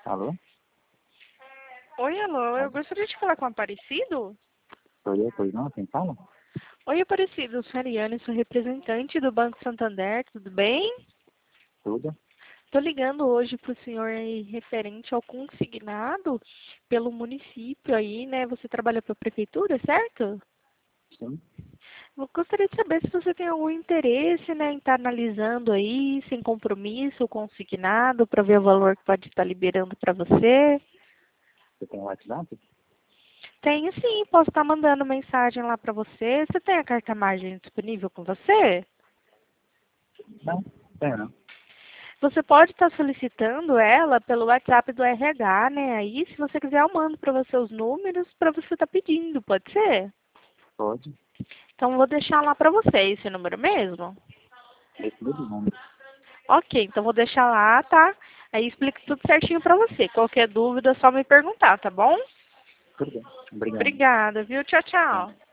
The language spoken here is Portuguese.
Alô? Oi, alô, eu Alô? gostaria de falar com o Aparecido. Sou eu, pois não? Quem fala? Oi, Aparecido, eu sou a Ariane, sou representante do Banco Santander, tudo bem? Tudo? Estou ligando hoje para o senhor aí referente ao consignado pelo município aí, né? Você trabalha para a prefeitura, certo? Sim. Eu gostaria de saber se você tem algum interesse, né, em estar analisando aí, sem compromisso, o consignado, para ver o valor que pode estar liberando para você. Você tem WhatsApp? Tenho sim, posso estar mandando mensagem lá para você. Você tem a carta margem disponível com você? Não, tem não. Você pode estar solicitando ela pelo WhatsApp do RH, né? Aí, se você quiser, eu mando para você os números para você estar pedindo, pode ser? Pode. Então, eu vou deixar lá para você esse número mesmo? Esse mesmo número. Ok, então vou deixar lá, tá? Aí explico tudo certinho para você. Qualquer dúvida é só me perguntar, tá bom? Tudo bem. Obrigado. Obrigada, viu? Tchau, Tá. tchau.